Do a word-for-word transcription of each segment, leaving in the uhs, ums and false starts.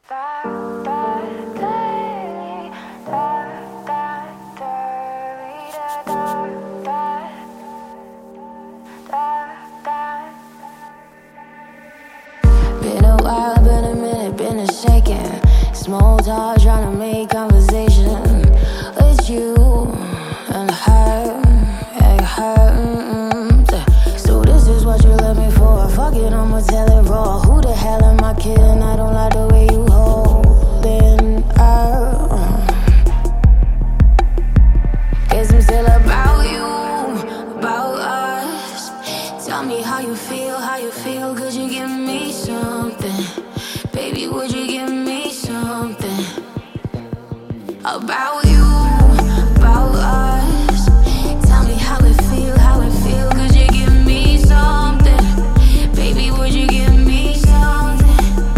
Been a while, been a minute, been a second. Small talk, trying to make conversation with you and her, and her. Mm-mm. So this is what you left me for. Fuck it, I'ma tell it raw. Who the hell am I kidding? I don't like the way you holding her. Guess I'm still about you, about us. Tell me how you feel, how you feel. Could you give me something? Baby, would you give me something? About you, about us. Tell me how it feel, how it feel. Could you give me something? Baby, would you give me something?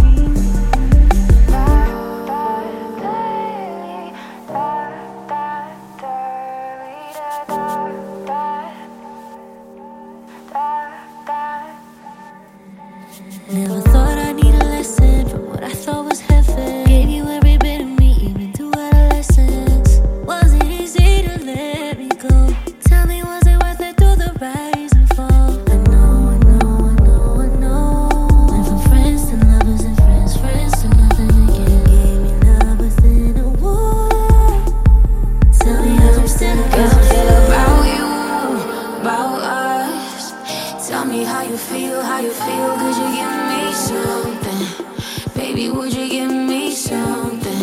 Never thought I'd need a lesson from what I thought was heaven. Gave you every bit of me, even through adolescence. Was it easy to let me go? Tell me, was it worth it through the rise and fall? I know, I know, I know, I know. Went from friends to lovers and friends, friends to nothing again. Gave me love within a war. Tell me how I'm still about, Guess I'm still about you, about us. Tell me how you feel, how you feel. Could you give me something? Baby, would you give me something?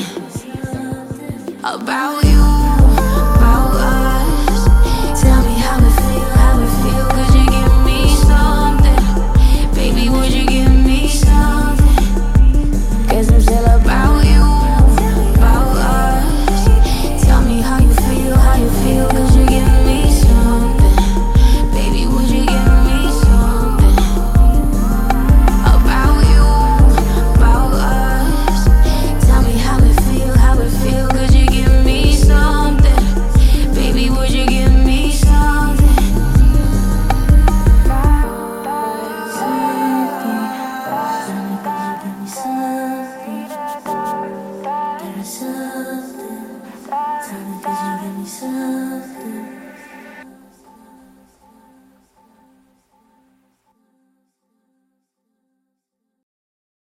About you, about us. Tell me how it feel, how it feel. Could you give me something? Baby, would you give me something? Guess I'm still about you, about us. Tell me how you feel, how you feel. Could you give me something? Baby, would you give me something? About you, about us. Tell me how it feel, how it feel. Could you give me something? Baby, would you give me something? something. Tell me, could you give me something?